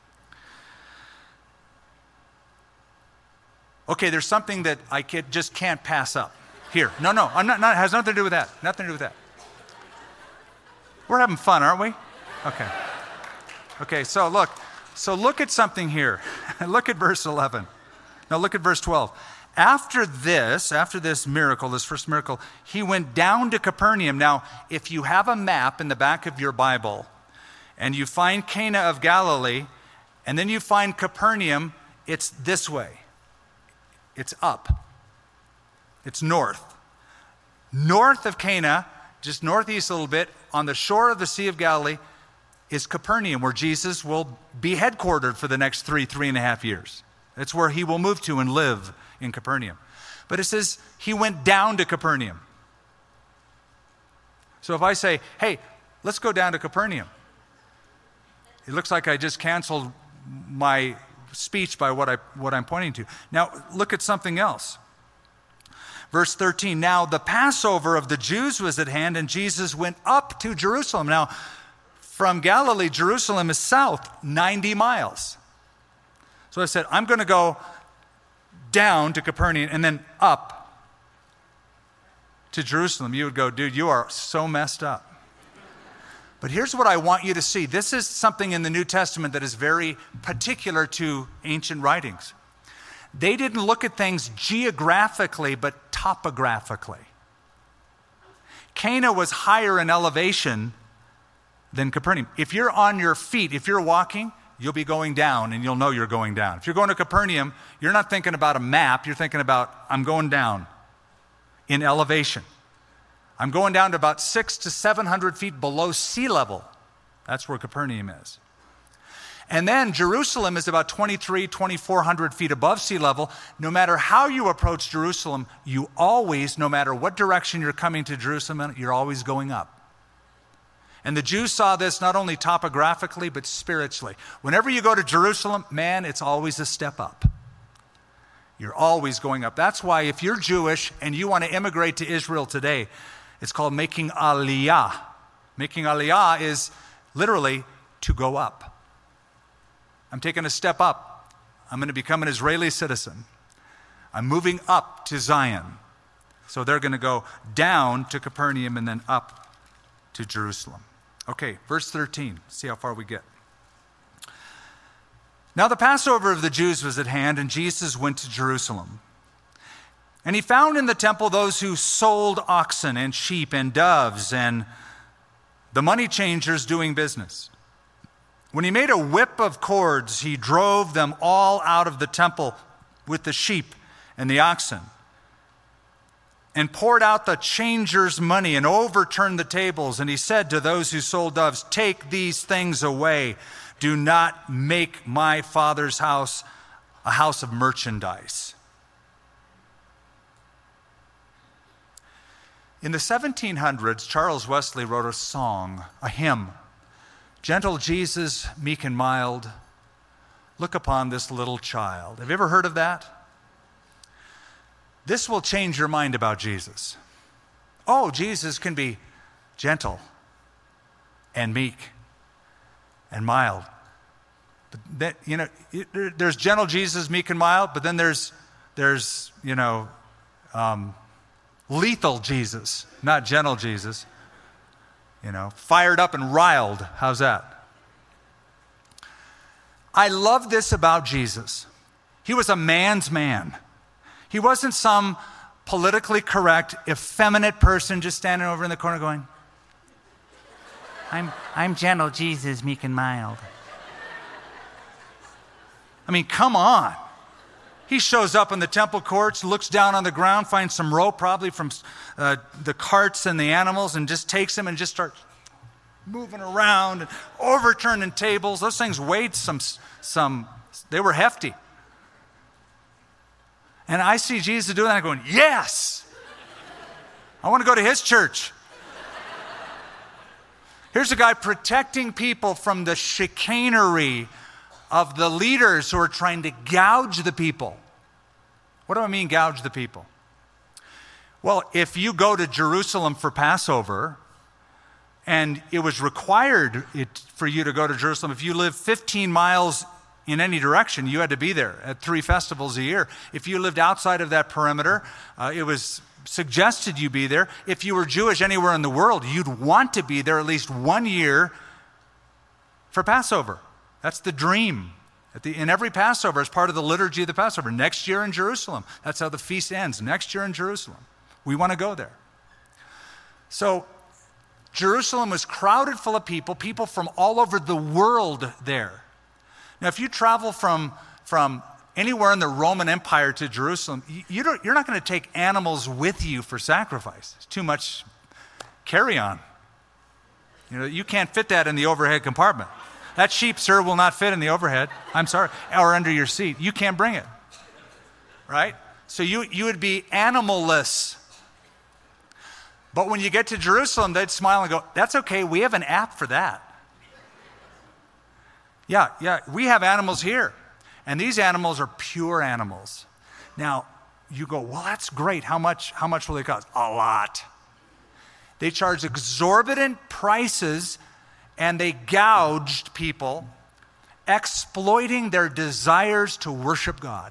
Okay, there's something that I just can't pass up. Here. No, I'm not, it has nothing to do with that. Nothing to do with that. We're having fun, aren't we? Okay, so look at something here. Look at verse 11. Now look at verse 12. After this miracle, this first miracle, he went down to Capernaum. Now, if you have a map in the back of your Bible, and you find Cana of Galilee, and then you find Capernaum, it's this way. It's up. It's north. North of Cana, just northeast a little bit, on the shore of the Sea of Galilee, is Capernaum, where Jesus will be headquartered for the next 3.5 years. That's where he will move to and live, in Capernaum. But it says he went down to Capernaum. So if I say, hey, let's go down to Capernaum, it looks like I just canceled my speech by what I'm pointing to. Now, look at something else. Verse 13, now the Passover of the Jews was at hand, and Jesus went up to Jerusalem. Now, from Galilee, Jerusalem is south 90 miles. So I said, I'm going to go down to Capernaum and then up to Jerusalem. You would go, dude, you are so messed up. But here's what I want you to see. This is something in the New Testament that is very particular to ancient writings. They didn't look at things geographically, but topographically. Cana was higher in elevation than Capernaum. If you're on your feet, if you're walking, you'll be going down, and you'll know you're going down. If you're going to Capernaum, you're not thinking about a map. You're thinking about, I'm going down in elevation. I'm going down to about 600 to 700 feet below sea level. That's where Capernaum is. And then Jerusalem is about 2,400 feet above sea level. No matter how you approach Jerusalem, you always, no matter what direction you're coming to Jerusalem, you're always going up. And the Jews saw this not only topographically, but spiritually. Whenever you go to Jerusalem, man, it's always a step up. You're always going up. That's why if you're Jewish and you want to immigrate to Israel today, it's called making aliyah. Making aliyah is literally to go up. I'm taking a step up. I'm going to become an Israeli citizen. I'm moving up to Zion. So they're going to go down to Capernaum and then up to Jerusalem. Okay, verse 13. See how far we get. Now the Passover of the Jews was at hand, and Jesus went to Jerusalem. And he found in the temple those who sold oxen and sheep and doves and the money changers doing business. When he made a whip of cords, he drove them all out of the temple with the sheep and the oxen, and poured out the changers' money and overturned the tables. And he said to those who sold doves, take these things away. Do not make my Father's house a house of merchandise. In the 1700s, Charles Wesley wrote a song, a hymn. Gentle Jesus, meek and mild, look upon this little child. Have you ever heard of that? This will change your mind about Jesus. Oh, Jesus can be gentle and meek and mild. But that, there's gentle Jesus, meek and mild, but then there's lethal Jesus, not gentle Jesus. Fired up and riled. How's that? I love this about Jesus. He was a man's man. He wasn't some politically correct, effeminate person just standing over in the corner going, I'm gentle Jesus, meek and mild. I mean, come on. He shows up in the temple courts, looks down on the ground, finds some rope probably from the carts and the animals, and just takes them and just starts moving around and overturning tables. Those things weighed they were hefty. And I see Jesus doing that going, yes! I want to go to his church. Here's a guy protecting people from the chicanery of the leaders who are trying to gouge the people. What do I mean, gouge the people? Well, if you go to Jerusalem for Passover, and it was required for you to go to Jerusalem, if you lived 15 miles in any direction, you had to be there at 3 festivals a year. If you lived outside of that perimeter, it was suggested you be there. If you were Jewish anywhere in the world, you'd want to be there at least 1 year for Passover. That's the dream. In every Passover, as part of the liturgy of the Passover, next year in Jerusalem. That's how the feast ends, next year in Jerusalem. We want to go there. So Jerusalem was crowded full of people from all over the world there. Now, if you travel from anywhere in the Roman Empire to Jerusalem, you're not going to take animals with you for sacrifice. It's too much carry-on. You can't fit that in the overhead compartment. That sheep, sir, will not fit in the overhead. I'm sorry. Or under your seat. You can't bring it. Right? So you would be animal-less. But when you get to Jerusalem, they'd smile and go, that's okay, we have an app for that. Yeah, we have animals here. And these animals are pure animals. Now, you go, well, that's great. How much will they cost? A lot. They charge exorbitant prices, and they gouged people, exploiting their desires to worship God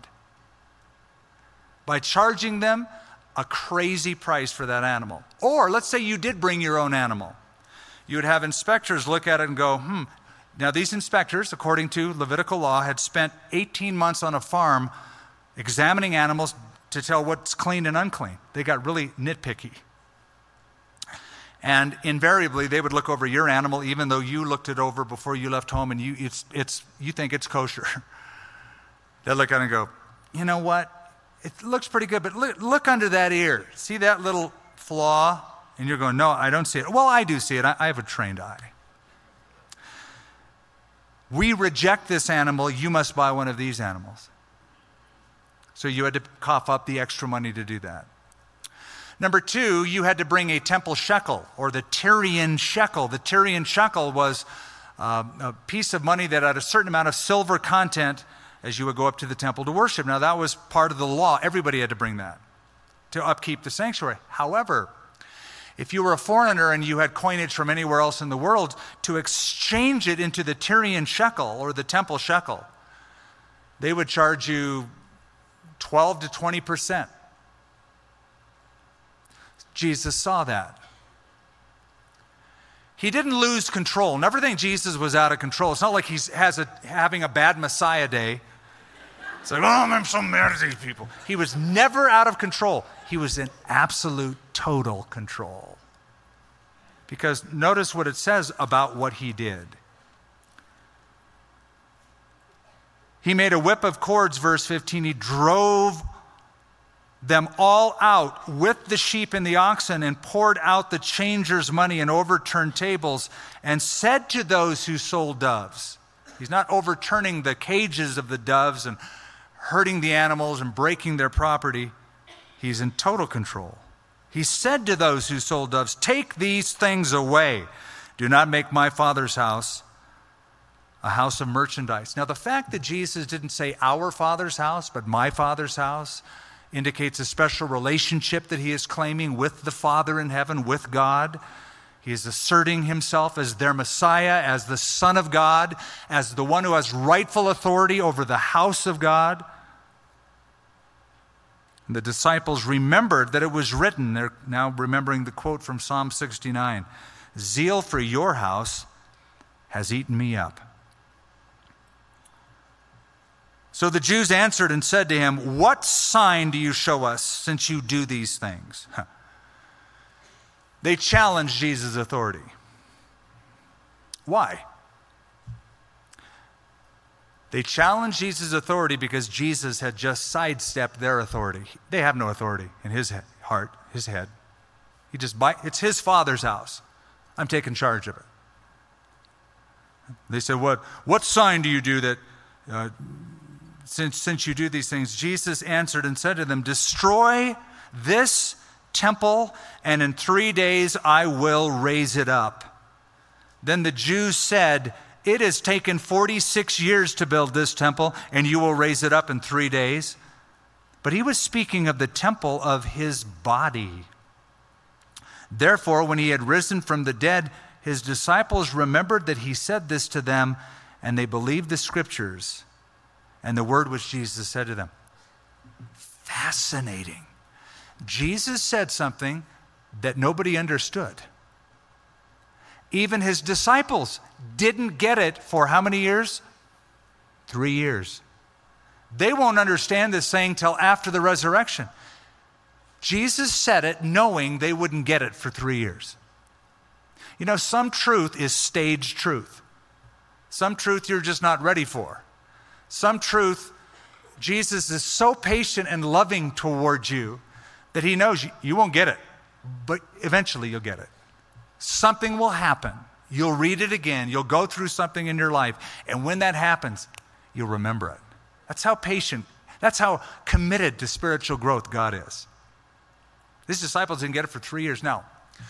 by charging them a crazy price for that animal. Or let's say you did bring your own animal. You would have inspectors look at it and go, Now these inspectors, according to Levitical law, had spent 18 months on a farm examining animals to tell what's clean and unclean. They got really nitpicky. And invariably, they would look over your animal, even though you looked it over before you left home, and you think it's kosher. They'd look at it and go, you know what? It looks pretty good, but look under that ear. See that little flaw? And you're going, no, I don't see it. Well, I do see it. I have a trained eye. We reject this animal. You must buy one of these animals. So you had to cough up the extra money to do that. Number 2, you had to bring a temple shekel, or the Tyrian shekel. The Tyrian shekel was a piece of money that had a certain amount of silver content as you would go up to the temple to worship. Now, that was part of the law. Everybody had to bring that to upkeep the sanctuary. However, if you were a foreigner and you had coinage from anywhere else in the world, to exchange it into the Tyrian shekel, or the temple shekel, they would charge you 12 to 20%. Jesus saw that. He didn't lose control. Never think Jesus was out of control. It's not like he's having a bad Messiah day. It's like, I'm so mad at these people. He was never out of control. He was in absolute, total control. Because notice what it says about what he did. He made a whip of cords, verse 15. He drove them all out with the sheep and the oxen, and poured out the changers' money and overturned tables, and said to those who sold doves. He's not overturning the cages of the doves and hurting the animals and breaking their property. He's in total control. He said to those who sold doves, take these things away. Do not make my Father's house a house of merchandise. Now, the fact that Jesus didn't say our Father's house, but my Father's house, indicates a special relationship that he is claiming with the Father in heaven, with God. He is asserting himself as their Messiah, as the Son of God, as the one who has rightful authority over the house of God. And the disciples remembered that it was written. They're now remembering the quote from Psalm 69. Zeal for your house has eaten me up. So the Jews answered and said to him, what sign do you show us since you do these things? They challenged Jesus' authority. Why? They challenged Jesus' authority because Jesus had just sidestepped their authority. They have no authority in his heart, his head. It's his Father's house. I'm taking charge of it. They said, what sign do you do that, since you do these things? Jesus answered and said to them, destroy this temple, and in 3 days I will raise it up. Then the Jews said, it has taken 46 years to build this temple, and you will raise it up in 3 days. But he was speaking of the temple of his body. Therefore, when he had risen from the dead, his disciples remembered that he said this to them, and they believed the scriptures and the word which Jesus said to them. Fascinating. Jesus said something that nobody understood. Even his disciples didn't get it for how many years? 3 years. They won't understand this saying till after the resurrection. Jesus said it knowing they wouldn't get it for 3 years. You know, some truth is staged truth. Some truth you're just not ready for. Some truth, Jesus is so patient and loving toward you that he knows you won't get it, but eventually you'll get it. Something will happen. You'll read it again. You'll go through something in your life. And when that happens, you'll remember it. That's how patient, that's how committed to spiritual growth God is. These disciples didn't get it for 3 years. Now,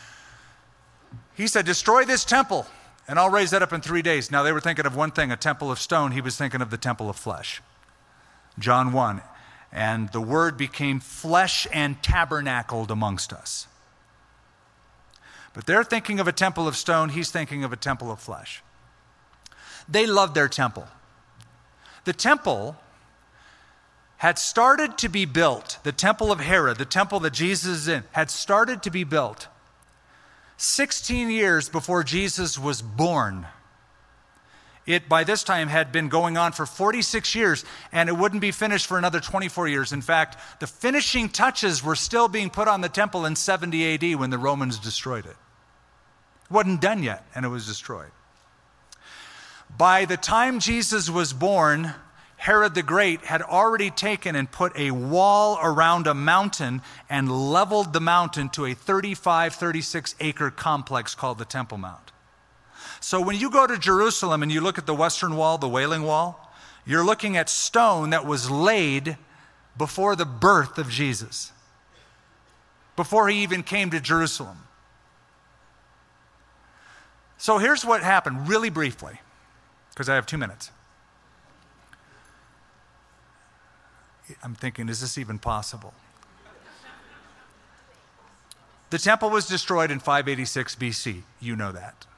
he said, destroy this temple, and I'll raise that up in 3 days. Now, they were thinking of one thing, a temple of stone. He was thinking of the temple of flesh. John 1. And the word became flesh and tabernacled amongst us. But they're thinking of a temple of stone. He's thinking of a temple of flesh. They loved their temple. The temple had started to be built. The temple of Herod, the temple that Jesus is in, had started to be built 16 years before Jesus was born. It, by this time, had been going on for 46 years, and it wouldn't be finished for another 24 years. In fact, the finishing touches were still being put on the temple in 70 AD when the Romans destroyed it. It wasn't done yet, and it was destroyed. By the time Jesus was born, Herod the Great had already taken and put a wall around a mountain and leveled the mountain to a 36 acre complex called the Temple Mount. So when you go to Jerusalem and you look at the Western Wall, the Wailing Wall, you're looking at stone that was laid before the birth of Jesus, before he even came to Jerusalem. So here's what happened, really briefly, because I have 2 minutes. I'm thinking, is this even possible? The temple was destroyed in 586 BC. You know that.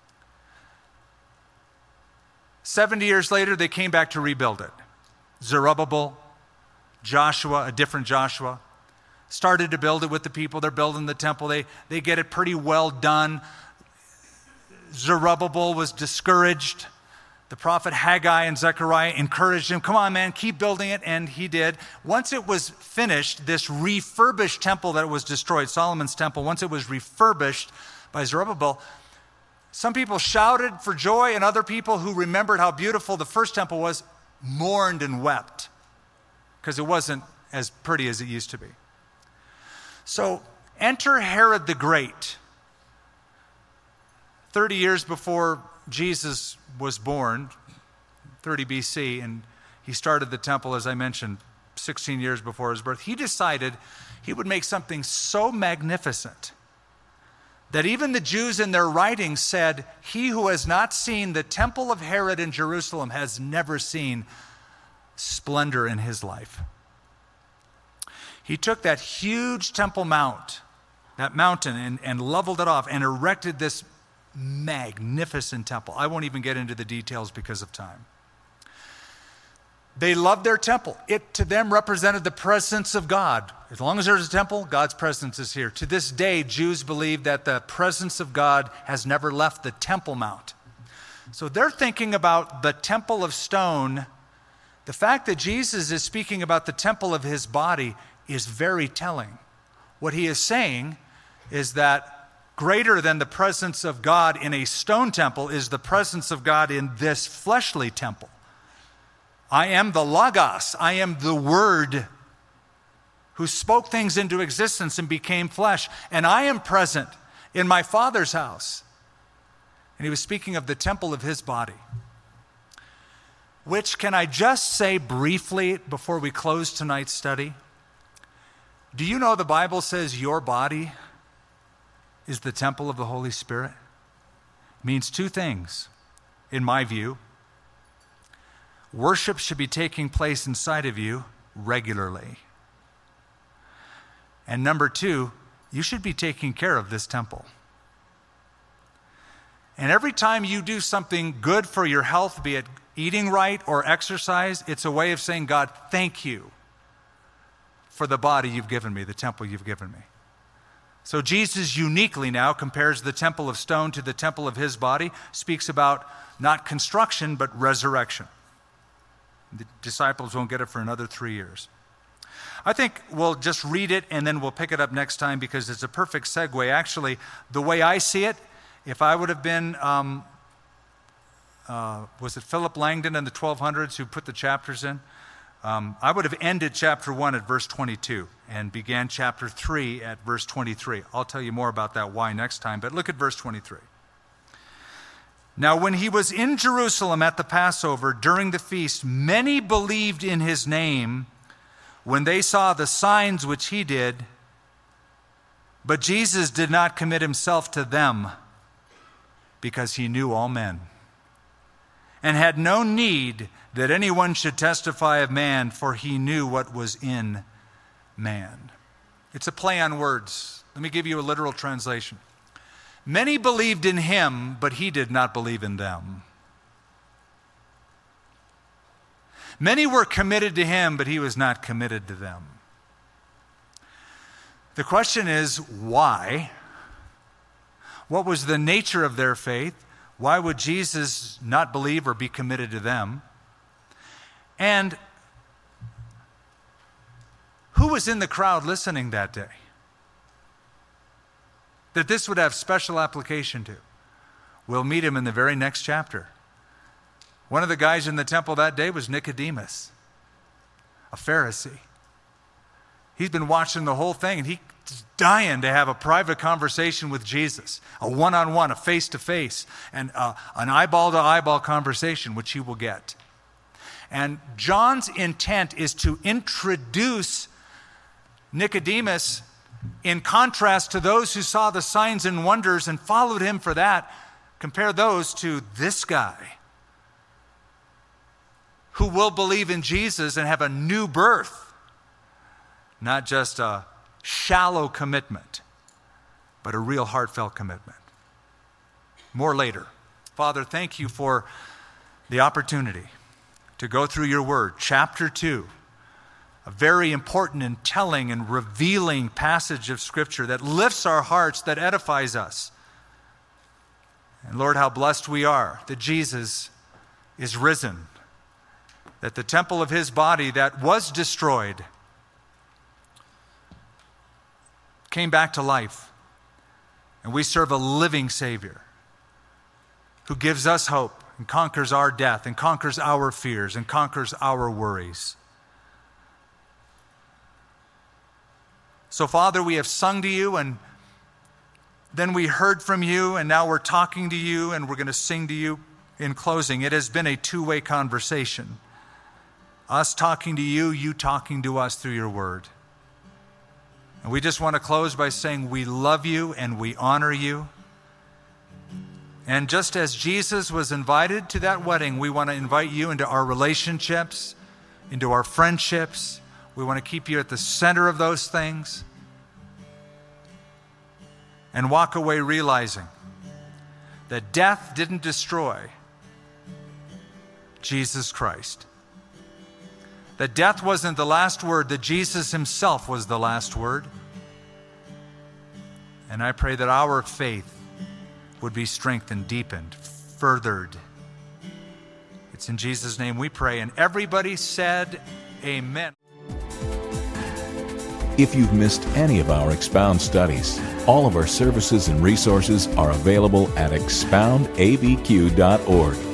70 years later, they came back to rebuild it. Zerubbabel, Joshua, a different Joshua, started to build it with the people. They're building the temple. They get it pretty well done. Zerubbabel was discouraged. The prophet Haggai and Zechariah encouraged him, come on, man, keep building it, and he did. Once it was finished, this refurbished temple that was destroyed, Solomon's temple, once it was refurbished by Zerubbabel, some people shouted for joy, and other people who remembered how beautiful the first temple was mourned and wept because it wasn't as pretty as it used to be. So enter Herod the Great. 30 years before Jesus was born, 30 BC, and he started the temple, as I mentioned, 16 years before his birth. He decided he would make something so magnificent that even the Jews in their writings said, he who has not seen the temple of Herod in Jerusalem has never seen splendor in his life. He took that huge Temple Mount, that mountain, and leveled it off and erected this magnificent temple. I won't even get into the details because of time. They loved their temple. It to them represented the presence of God. As long as there's a temple, God's presence is here. To this day, Jews believe that the presence of God has never left the Temple Mount. So they're thinking about the temple of stone. The fact that Jesus is speaking about the temple of his body is very telling. What he is saying is that greater than the presence of God in a stone temple is the presence of God in this fleshly temple. I am the Logos. I am the Word who spoke things into existence and became flesh. And I am present in my Father's house. And he was speaking of the temple of his body. Which, can I just say briefly before we close tonight's study? Do you know the Bible says your body is the temple of the Holy Spirit? It means two things, in my view. Worship should be taking place inside of you regularly. And number two, you should be taking care of this temple. And every time you do something good for your health, be it eating right or exercise, it's a way of saying, God, thank you for the body you've given me, the temple you've given me. So Jesus uniquely now compares the temple of stone to the temple of his body, speaks about not construction, but resurrection. The disciples won't get it for another 3 years. I think we'll just read it and then we'll pick it up next time because it's a perfect segue. Actually, the way I see it, if I would have been, was it Philip Langdon in the 1200s who put the chapters in? I would have ended chapter 1 at verse 22 and began chapter 3 at verse 23. I'll tell you more about that why next time, but look at verse 23. Now, when he was in Jerusalem at the Passover during the feast, many believed in his name when they saw the signs which he did, but Jesus did not commit himself to them because he knew all men and had no need that anyone should testify of man, for he knew what was in man. It's a play on words. Let me give you a literal translation. Many believed in him, but he did not believe in them. Many were committed to him, but he was not committed to them. The question is, why? What was the nature of their faith? Why would Jesus not believe or be committed to them? And who was in the crowd listening that day that this would have special application to? We'll meet him in the very next chapter. One of the guys in the temple that day was Nicodemus, a Pharisee. He's been watching the whole thing, and he's dying to have a private conversation with Jesus, a one-on-one, a face-to-face, and an eyeball-to-eyeball conversation, which he will get. And John's intent is to introduce Nicodemus in contrast to those who saw the signs and wonders and followed him for that. Compare those to this guy who will believe in Jesus and have a new birth, not just a shallow commitment, but a real heartfelt commitment. More later. Father, thank you for the opportunity to go through your word, chapter 2, a very important and telling and revealing passage of Scripture that lifts our hearts, that edifies us. And Lord, how blessed we are that Jesus is risen, that the temple of his body that was destroyed came back to life. And we serve a living Savior who gives us hope and conquers our death and conquers our fears and conquers our worries. So, Father, we have sung to you, and then we heard from you, and now we're talking to you, and we're going to sing to you in closing. It has been a two-way conversation. Us talking to you, you talking to us through your word. And we just want to close by saying we love you and we honor you. And just as Jesus was invited to that wedding, we want to invite you into our relationships, into our friendships. We want to keep you at the center of those things. And walk away realizing that death didn't destroy Jesus Christ. That death wasn't the last word, that Jesus himself was the last word. And I pray that our faith would be strengthened, deepened, furthered. It's in Jesus' name we pray. And everybody said, amen. If you've missed any of our Expound studies, all of our services and resources are available at expoundabq.org.